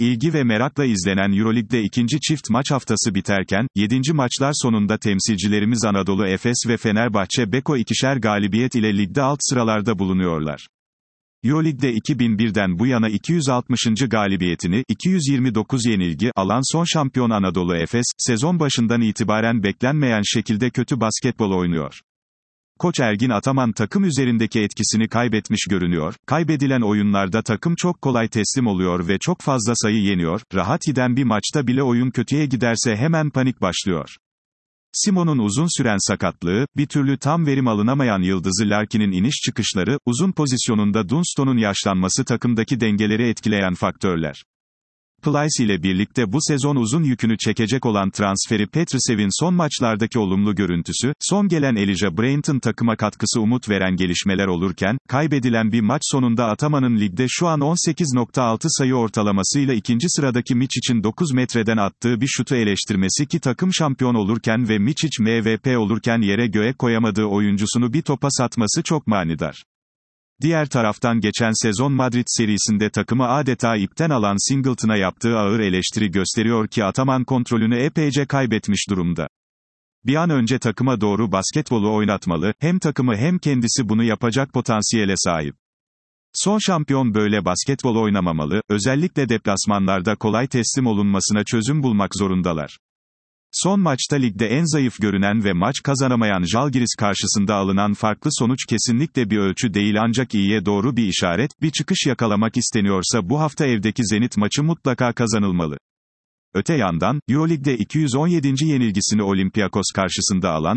İlgi ve merakla izlenen Euroleague'de ikinci çift maç haftası biterken, 7. maçlar sonunda temsilcilerimiz Anadolu Efes ve Fenerbahçe Beko ikişer galibiyet ile ligde alt sıralarda bulunuyorlar. Euroleague'de 2001'den bu yana 260. galibiyetini, 229 yenilgi alan son şampiyon Anadolu Efes, sezon başından itibaren beklenmeyen şekilde kötü basketbol oynuyor. Koç Ergin Ataman takım üzerindeki etkisini kaybetmiş görünüyor, kaybedilen oyunlarda takım çok kolay teslim oluyor ve çok fazla sayı yeniyor, rahat giden bir maçta bile oyun kötüye giderse hemen panik başlıyor. Simon'un uzun süren sakatlığı, bir türlü tam verim alınamayan yıldızı Larkin'in iniş çıkışları, uzun pozisyonunda Dunstone'un yaşlanması takımdaki dengeleri etkileyen faktörler. Plyce ile birlikte bu sezon uzun yükünü çekecek olan transferi Petrusev'in son maçlardaki olumlu görüntüsü, son gelen Elijah Bryant'ın takıma katkısı umut veren gelişmeler olurken, kaybedilen bir maç sonunda Ataman'ın ligde şu an 18.6 sayı ortalamasıyla ikinci sıradaki Mičic'in 9 metreden attığı bir şutu eleştirmesi ki takım şampiyon olurken ve Mičić MVP olurken yere göğe koyamadığı oyuncusunu bir topa satması çok manidar. Diğer taraftan geçen sezon Madrid serisinde takımı adeta ipten alan Singleton'a yaptığı ağır eleştiri gösteriyor ki Ataman kontrolünü epeyce kaybetmiş durumda. Bir an önce takıma doğru basketbolu oynatmalı, hem takımı hem kendisi bunu yapacak potansiyele sahip. Son şampiyon böyle basketbol oynamamalı, özellikle deplasmanlarda kolay teslim olunmasına çözüm bulmak zorundalar. Son maçta ligde en zayıf görünen ve maç kazanamayan Žalgiris karşısında alınan farklı sonuç kesinlikle bir ölçü değil ancak iyiye doğru bir işaret, bir çıkış yakalamak isteniyorsa bu hafta evdeki Zenit maçı mutlaka kazanılmalı. Öte yandan, Euroleague'de 217. yenilgisini Olympiakos karşısında alan,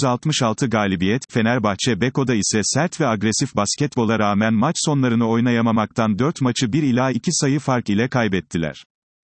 266 galibiyet, Fenerbahçe Beko'da ise sert ve agresif basketbola rağmen maç sonlarını oynayamamaktan 4 maçı 1 ila 2 sayı fark ile kaybettiler.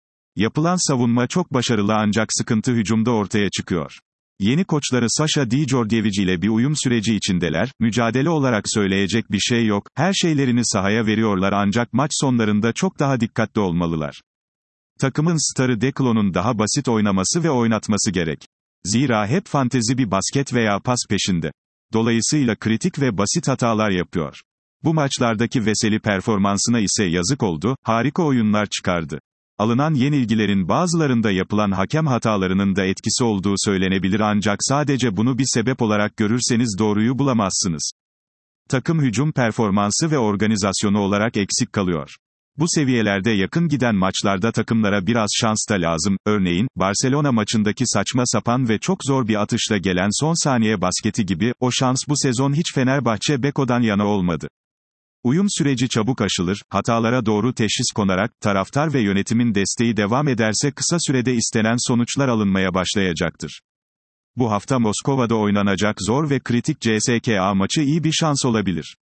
Yapılan savunma çok başarılı ancak sıkıntı hücumda ortaya çıkıyor. Yeni koçları Sasha Djordjevic ile bir uyum süreci içindeler, mücadele olarak söyleyecek bir şey yok, her şeylerini sahaya veriyorlar ancak maç sonlarında çok daha dikkatli olmalılar. Takımın starı Declo'nun daha basit oynaması ve oynatması gerek. Zira hep fantezi bir basket veya pas peşinde. Dolayısıyla kritik ve basit hatalar yapıyor. Bu maçlardaki Veseli performansına ise yazık oldu, harika oyunlar çıkardı. Alınan yenilgilerin bazılarında yapılan hakem hatalarının da etkisi olduğu söylenebilir ancak sadece bunu bir sebep olarak görürseniz doğruyu bulamazsınız. Takım hücum performansı ve organizasyonu olarak eksik kalıyor. Bu seviyelerde yakın giden maçlarda takımlara biraz şans da lazım, örneğin, Barcelona maçındaki saçma sapan ve çok zor bir atışla gelen son saniye basketi gibi, o şans bu sezon hiç Fenerbahçe Beko'dan yana olmadı. Uyum süreci çabuk aşılır, hatalara doğru teşhis konarak, taraftar ve yönetimin desteği devam ederse kısa sürede istenen sonuçlar alınmaya başlayacaktır. Bu hafta Moskova'da oynanacak zor ve kritik CSKA maçı iyi bir şans olabilir.